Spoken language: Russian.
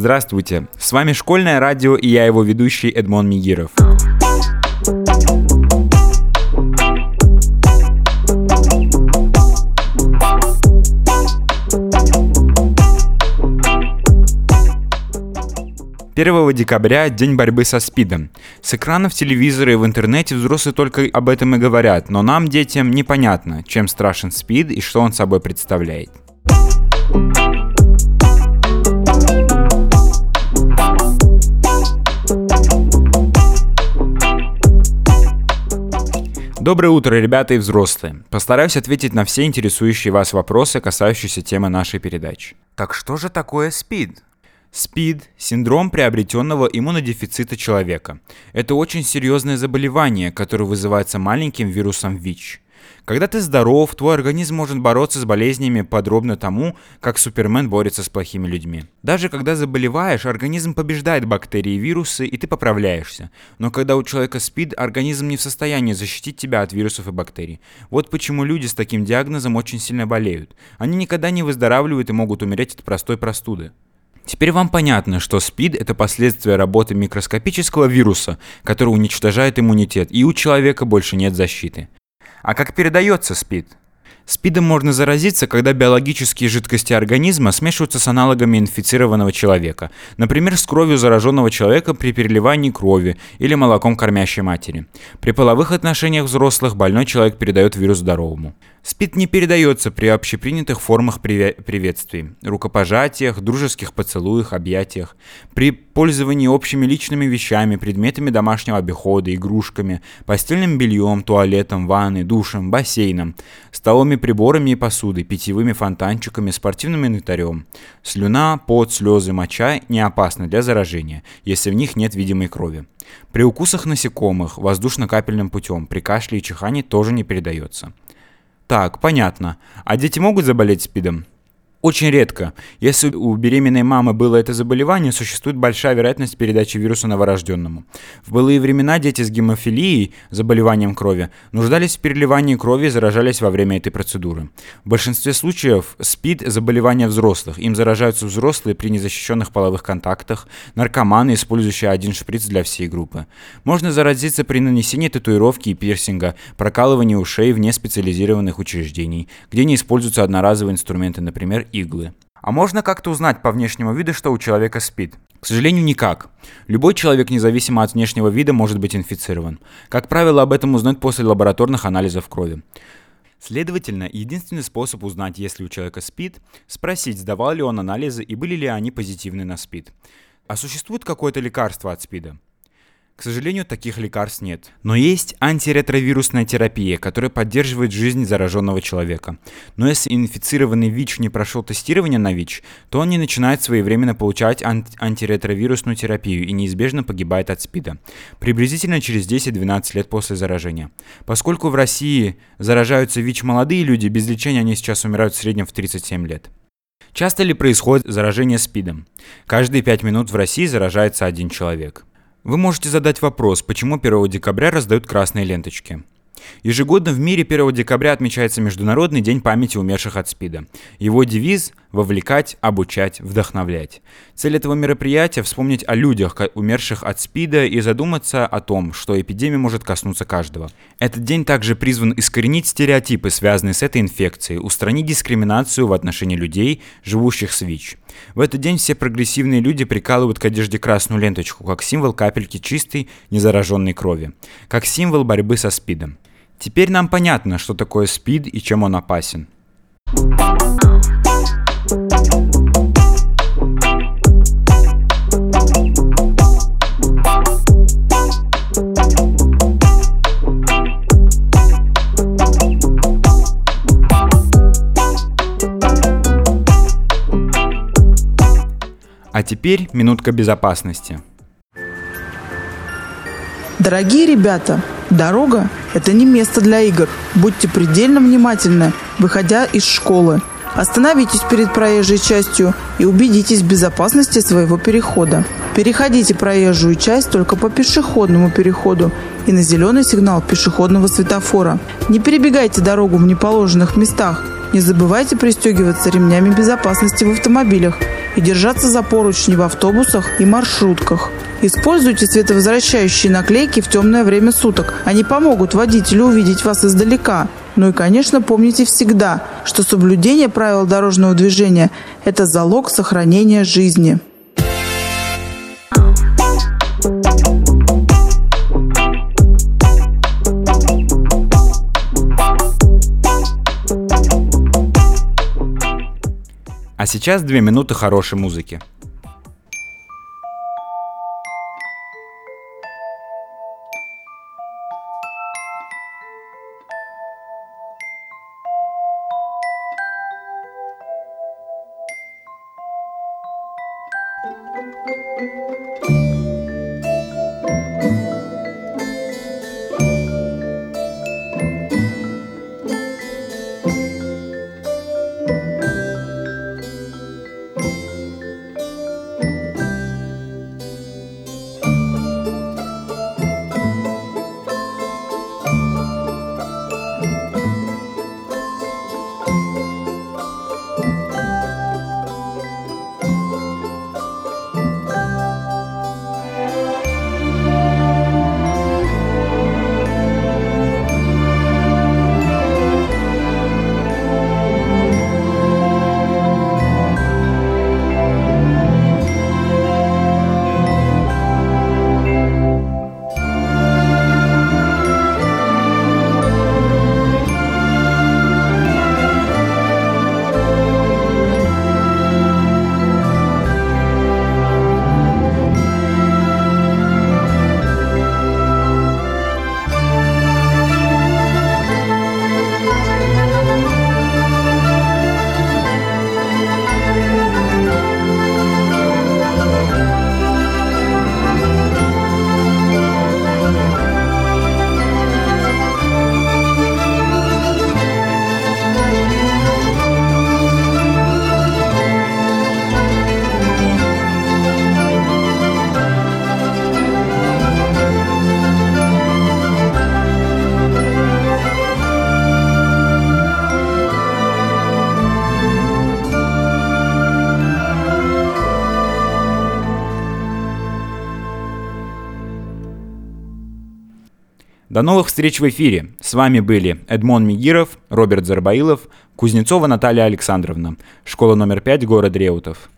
Здравствуйте, с вами Школьное радио и я его ведущий Эдмон Мигиров. «1 декабря – День борьбы со СПИДом. С экранов телевизора и в интернете взрослые только об этом и говорят, но нам, детям, непонятно, чем страшен СПИД и что он собой представляет. Доброе утро, ребята и взрослые. Постараюсь ответить на все интересующие вас вопросы, касающиеся темы нашей передачи. Так что же такое СПИД? СПИД – синдром приобретенного иммунодефицита человека. Это очень серьезное заболевание, которое вызывается маленьким вирусом ВИЧ. Когда ты здоров, твой организм может бороться с болезнями подобно тому, как Супермен борется с плохими людьми. Даже когда заболеваешь, организм побеждает бактерии и вирусы, и ты поправляешься. Но когда у человека СПИД, организм не в состоянии защитить тебя от вирусов и бактерий. Вот почему люди с таким диагнозом очень сильно болеют. Они никогда не выздоравливают и могут умереть от простой простуды. Теперь вам понятно, что СПИД – это последствия работы микроскопического вируса, который уничтожает иммунитет, и у человека больше нет защиты. А как передается СПИД? СПИДом можно заразиться, когда биологические жидкости организма смешиваются с аналогами инфицированного человека, например, с кровью зараженного человека при переливании крови или молоком кормящей матери. При половых отношениях взрослых больной человек передает вирус здоровому. СПИД не передается при общепринятых формах приветствий, рукопожатиях, дружеских поцелуях, объятиях, при пользовании общими личными вещами, предметами домашнего обихода, игрушками, постельным бельем, туалетом, ванной, душем, бассейном, столовыми приборами и посудой, питьевыми фонтанчиками, спортивным инвентарем. Слюна, пот, слезы, моча не опасны для заражения, если в них нет видимой крови. При укусах насекомых воздушно-капельным путем, при кашле и чихании тоже не передается. Так, понятно. А дети могут заболеть СПИДом? Очень редко. Если у беременной мамы было это заболевание, существует большая вероятность передачи вируса новорожденному. В былые времена дети с гемофилией, заболеванием крови, нуждались в переливании крови и заражались во время этой процедуры. В большинстве случаев СПИД – заболевание взрослых. Им заражаются взрослые при незащищенных половых контактах, наркоманы, использующие один шприц для всей группы. Можно заразиться при нанесении татуировки и пирсинга, прокалывании ушей вне специализированных учреждений, где не используются одноразовые инструменты, например, иглы. А можно как-то узнать по внешнему виду, что у человека СПИД? К сожалению, никак. Любой человек, независимо от внешнего вида, может быть инфицирован. Как правило, об этом узнают после лабораторных анализов крови. Следовательно, единственный способ узнать, есть ли у человека СПИД, спросить, сдавал ли он анализы и были ли они позитивны на СПИД. А существует какое-то лекарство от СПИДа? К сожалению, таких лекарств нет. Но есть антиретровирусная терапия, которая поддерживает жизнь зараженного человека. Но если инфицированный ВИЧ не прошел тестирование на ВИЧ, то он не начинает своевременно получать антиретровирусную терапию и неизбежно погибает от СПИДа. Приблизительно через 10-12 лет после заражения. Поскольку в России заражаются ВИЧ молодые люди, без лечения они сейчас умирают в среднем в 37 лет. Часто ли происходит заражение СПИДом? Каждые 5 минут в России заражается один человек. Вы можете задать вопрос, почему 1 декабря раздают красные ленточки. Ежегодно в мире 1 декабря отмечается Международный день памяти умерших от СПИДа. Его девиз – вовлекать, обучать, вдохновлять. Цель этого мероприятия – вспомнить о людях, умерших от СПИДа, и задуматься о том, что эпидемия может коснуться каждого. Этот день также призван искоренить стереотипы, связанные с этой инфекцией, устранить дискриминацию в отношении людей, живущих с ВИЧ. В этот день все прогрессивные люди прикалывают к одежде красную ленточку, как символ капельки чистой, незараженной крови, как символ борьбы со СПИДом. Теперь нам понятно, что такое СПИД и чем он опасен. А теперь минутка безопасности. Дорогие ребята, дорога – это не место для игр. Будьте предельно внимательны, выходя из школы. Остановитесь перед проезжей частью и убедитесь в безопасности своего перехода. Переходите проезжую часть только по пешеходному переходу и на зеленый сигнал пешеходного светофора. Не перебегайте дорогу в неположенных местах. Не забывайте пристегиваться ремнями безопасности в автомобилях и держаться за поручни в автобусах и маршрутках. Используйте световозвращающие наклейки в темное время суток. Они помогут водителю увидеть вас издалека. Ну и, конечно, помните всегда, что соблюдение правил дорожного движения – это залог сохранения жизни. А сейчас 2 минуты хорошей музыки. До новых встреч в эфире. С вами были Эдмон Мигиров, Роберт Зарбаилов, Кузнецова Наталья Александровна, школа номер 5, город Реутов.